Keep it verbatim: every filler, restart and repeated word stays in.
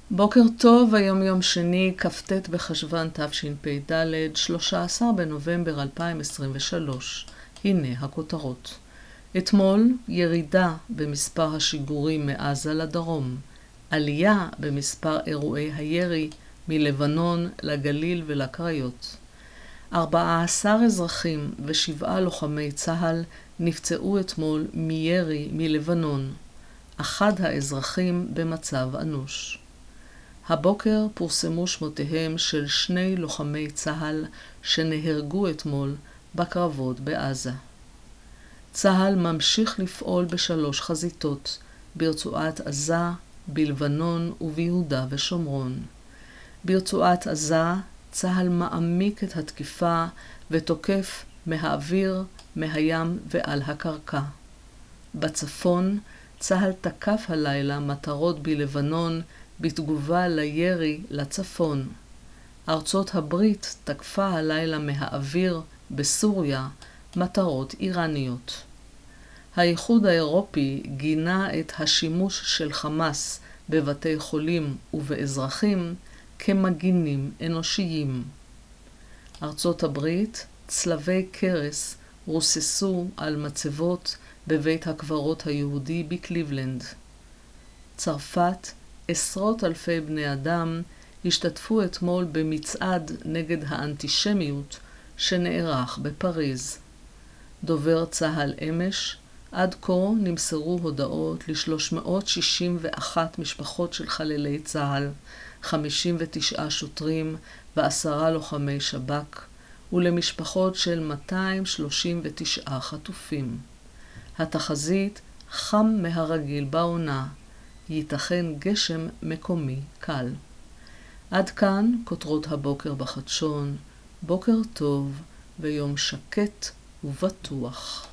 בוקר טוב, היום יום שני, כ"ט בחשוון תשפ"ד, שלושה עשר בנובמבר אלפיים עשרים ושלוש. הנה הכותרות. אתמול ירידה במספר השיגורים מעזה לדרום, עלייה במספר אירועי הירי מלבנון לגליל ולקריות. ארבעה עשר אזרחים ושבעה לוחמי צה"ל נפצעו אתמול מירי מלבנון. אחד האזרחים במצב אנוש. הבוקר פורסמו שמותיהם של שני לוחמי צה"ל שנהרגו אתמול בקרבות בעזה. צה"ל ממשיך לפעול בשלוש חזיתות, ברצועת עזה, בלבנון וביהודה ושומרון. ברצועת עזה צה"ל מעמיק את התקיפה ותוקף מהאוויר, מהים ועל הקרקע. בצפון צה"ל תקף הלילה מטרות בלבנון בתגובה לירי לצפון. ארצות הברית תקפה הלילה מהאוויר בסוריה מטרות איראניות. האיחוד האירופי גינה את השימוש של חמאס בבתי חולים ובאזרחים כמגינים אנושיים. ארצות הברית, צלבי קרס רוססו על מצבות בבית הקברות היהודי בקליבלנד. צרפת, עשרות אלפי בני אדם השתתפו אתמול במצעד נגד האנטישמיות שנערך בפריז. דובר צה"ל אמש, עד כה נמסרו הודעות ל-שלוש מאות שישים ואחת משפחות של חללי צה"ל, חמישים ותשעה שוטרים ועשרה לוחמי שב"כ, ולמשפחות של מאתיים שלושים ותשעה חטופים. התחזית חם מהרגיל בעונה, ייתכן גשם מקומי קל. עד כאן כותרות הבוקר בחדשון, בוקר טוב ויום שקט ובטוח.